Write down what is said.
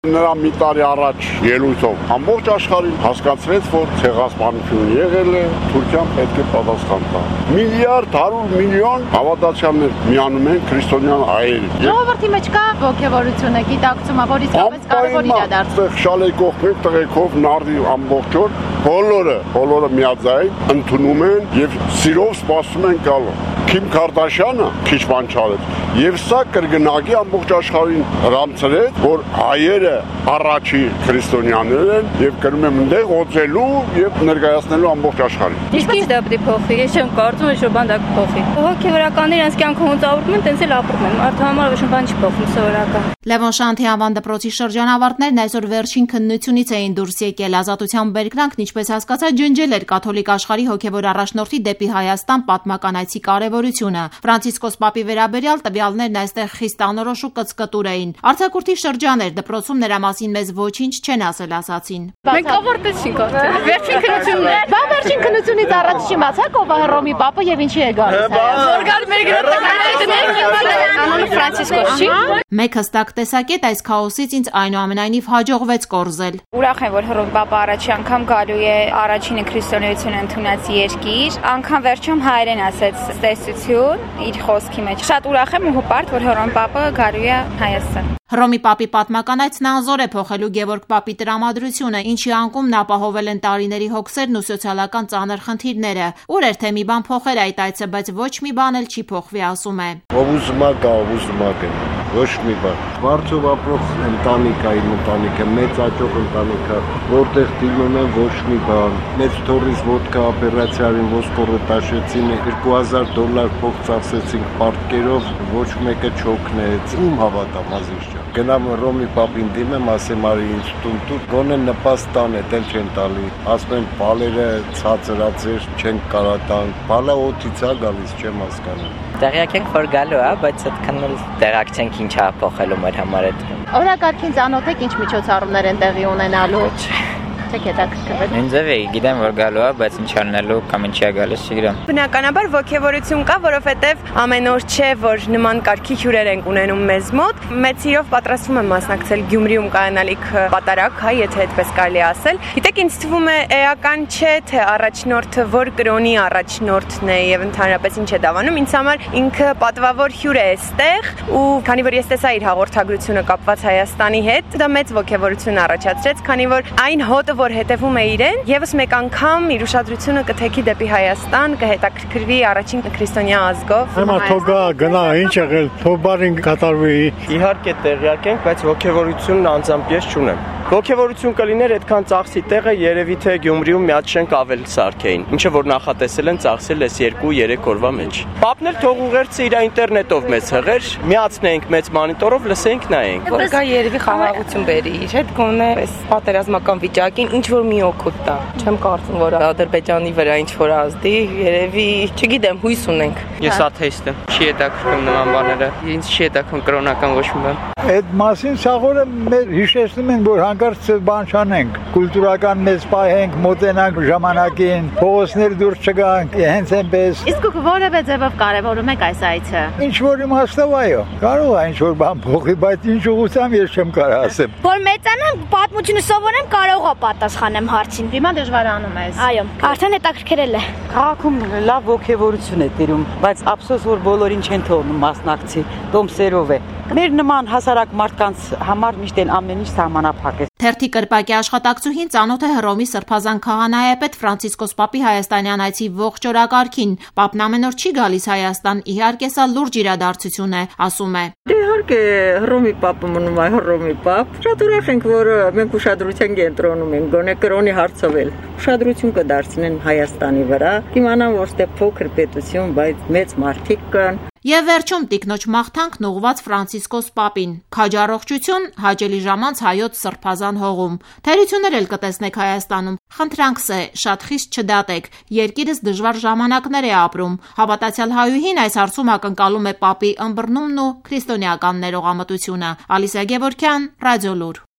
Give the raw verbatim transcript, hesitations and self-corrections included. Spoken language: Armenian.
Նրա մի տարի առաջ ելույթով ամբողջ աշխարհին հասկացրեց, որ ցեղասպանություն եղել է, Թուրքիան պետք է պատասխան տա։ Միլիարդ հարյուր միլիոն հավատացյալներ միանում են քրիստոնյան հայեր։ Ժողովրդի մեջ կա ողջավորությունը, գիտակցումը, որ իսկապես կարևոր իրադարձություն։ Շալեկող մեկ տղեկով նարդի ամբողջ օր բոլորը, բոլորը միաձայն ընդունում են եւ սիրով սպասում են գալու։ Քիմ Քարդաշյանը քիչ բան չարեց եւ սա կրկնակի ամբողջ աշխարհին հրամցրեց, որ հայերը առաջի քրիստոնյաներ են եւ կրում են այնտեղ օծելու եւ ներկայացնելու ամբողջ աշխարհին։ Իսկ դա պետք է փոխի, ես չեմ կարծում, որ բան դա կփոխի։ Հոգեվորականները իրենց կյանքում ոնց ապրում են, տենց էլ ապրում են։ Մարդու համար ոչ մի բան չի փոխվում սովորական։ Լևոն Շանթի անվան դպրոցի շրջանավարտներն այսօր վերջին քննությունից էին դուրս եկել։ Ազատության բերկրանքն, ինչպես հասկացա, ջնջել էր կաթոլիկ աշխարհի հոգևոր առաջնորդի դեպի Հայաստան պատմական այցի կարևորությունը։ Ֆրանցիսկոս Պապի վերաբերյալ տվյալներն այստեղ խիստ անորոշ ու կծկտուր էին։ Արձակուրդի շրջան էր, դպրոցում նրա մասին մեզ ոչինչ չեն ասել, ասացին։ Մենք ավարտեցինք արդեն։ Վերջին քննությունն Բա վերջին քննությունից առաջ չիմացաք ով է Հռոմի Պապը եւ ինչի է գալիս։ Զորգար մեր գրողները անունը Ֆրանցիսկոս չի։ Մեկ հստակ տեսակետ այս քաոսից ինձ այնուամենայնիվ հաջողվեց կորզել։ Ուրախ եմ, որ Հռոմի Պապը առաջի անգամ գալու է առաջինը քրիստոնեություն ընդունած երկիր, անգամ վերջում հայերեն ասեց տեսություն իր խոսքի մեջ։ Շատ ուրախ եմ ու հպարտ, որ Հռոմի Պապը գալու է Հայաստան։ Հռոմի Պապի պատմական այցն անզոր է փոխելու Գևորգ Պապի տրամադրությունը, ինչի անկում նա ապահովել են տարիների հոգսերն ու սոցիալական ծանր խնդիրները։ Ուր էր թե մի բան փոխեր այդ այցը, բայց ոչ մի բան էլ չի փոխվի, ասում է։ Ով ուզում է գա, ով ուզում է գնա, ոչ մի բան։ Վարձով ապրող ընտանիք է, իմ ընտանիքը, մեծ աճող ընտանիք է, որտեղ դիմում են ոչ մի բան։ Մեծ թորից ոդկա օպերացիային ոսկորը տաշեցին, երկու հազար դոլար փող ծախսեցինք պարտքերով, ոչ մեկը չօգնեց։ Ում հավատամ, ազիզ ջան։ Գնամ Հռոմի Պապին դիմեմ, ասեմ արի ինձ տուն տուր, գոնե նպաստ տան է, դել չեն տալի։ Ասում են բալերը ցածրացեր, չեն կարա տան։ Բալը օդից է գալիս, չեմ հասկանում։ Տեղյակ ենք, որ գալու է, բայց այդքան էլ տեղյակ չենք ինչ է փոխելու մեր համար այդ։ Օրակարգին ծանոթ եք ինչ միջոցառումներ են տեղի ունենալու։ Չեք հետաքրքրվել։ Ինձ է, գիտեմ, որ գալու է, բայց ինչ անելու կամ ինչի է գալիս, չգիտեմ։ Բնականաբար ոգևորություն կա, որովհետև ամեն օր չէ, որ նման կարգի հյուրեր ենք ունենում մեզ մոտ։ Մեծ սիրով պատրաստվում եմ մասնակցել Գյումրիում կայանալիք պատարագ, հա, եթե այդպես կարելի ասել։ Գիտեք, ինձ թվում է էական չէ, թե առաջնորդը որ կրոնի առաջնորդն է եւ ընդհանրապես ինչ է դավանում։ Ինձ համար ինքը պատվավոր հյուր է այստեղ ու քանի որ ես տեսա իր հաղորդագրությունը կապված Հայաստանի հետ, դա մեծ ոգևորություն առաջացրեց, քանի որ այն հոտը որ հետևում է իրեն, եւս մեկ անգամ իր ուշադրությունը կթեքի դեպի Հայաստան, կհետաքրքրվի առաջին քրիստոնյա ազգով։ Հիմա թողա գնա ինչ եղել, թողբարին կատարվի։ Իհարկե տեղյակ ենք, բայց ոգևորությունն անձամբ ես չունեմ։ Ոգևորություն կլիներ այդքան ծախսի տեղը երևի թե Գյումրիում մի հատ շենք ավել սարքեին, ինչը որ նախատեսել են ծախսել այս երկու երեք օրվա մեջ։ Պապն էլ թող ուղերձը իր ինտերնետով մեծ հղեր, միացնենք մեծ մոնիտորով, լսենք, նայենք։ Որ գա երևի խաղաղություն բերի իր հետ գոնե այս պատերազմական վիճակին ինչ որ մի օգուտ տա։ Չեմ կարծում, որ Ադրբեջանի վրա ինչ որ ազդի, երևի, չգիտեմ, հույս ունենք։ Ես աթեիստ եմ, չի հետաքրքրում նման բաները, ինձ չի հետաքրքրում կրոնական ոչ մի բան։ Այդ մասին սաղորը մեր հիշեցնում են, որ հանկարծ բան չանենք, կուլտուրական մեծ պահենք, մոտենանք ժամանակին, փողոցներ դուրս չգանք, հենց այնպես։ Իսկ դուք որևէ ձևով կարևորում եք այս այցը։ Ինչ որ իմաստով այո, կարող է ինչ որ բան փոխի, բայց ինչ ուղղությամբ ես չեմ կարող ասեմ։ Որ մեծանամ, պատմությունը սովորեմ, կարող է պատասխանեմ հարցին։ Հիմա դժվարանում ես։ Այո, արդեն հետաքրքրել է։ Քաղաքում լավ ոգևորություն է տիրում, բայց ափսոս որ բոլորին չեն թողնում մասնակցի, տոմսերով է։ Մեր նման հասարակ մարդկանց համար միշտ են ամեն ինչ սահմանափակ է։ Թերթի կրպակի աշխատակցուհին ծանոթ է Հռոմի Սրբազան քահանայապետ Ֆրանցիսկոս Պապի հայաստանյան այցի ողջ օրակարգին։ Պապն ամեն օր չի գալիս Հայաստան, իհարկե սա լուրջ իրադարձություն է, ասում է։ Իհարկե Հռոմի Պապը մնում է Հռոմի Պապ։ Շատ ուրախ ենք, որ մենք ուշադրության կենտրոնում ենք, գոնե կրոնի հարցով էլ ուշադրություն կդարձնեն Հայաստանի վրա։ Իմանամ, որ ստե փոքր պետություն, բայց մեծ մարդիկ կան։ Եվ վերջում տիկնոջ մաղթանքն ուղղված Ֆրանցիսկոս Պապին։ Քաջառողջություն հաճելի ժամանց հայոց Սրբազան հողում։ Թերություններ էլ կտեսնեք Հայաստանում։ Խնդրանքս է, շատ խիստ չդատեք։ Երկիրս դժվար ժամանակներ է ապրում։ Հավատացյալ հայուհին այս հարցում ակնկալում է Պապի ըմբռնումն ու քրիստոնեական ներողամտությունը։ Ալիսա Գևորգյան, Ռադիոլուր։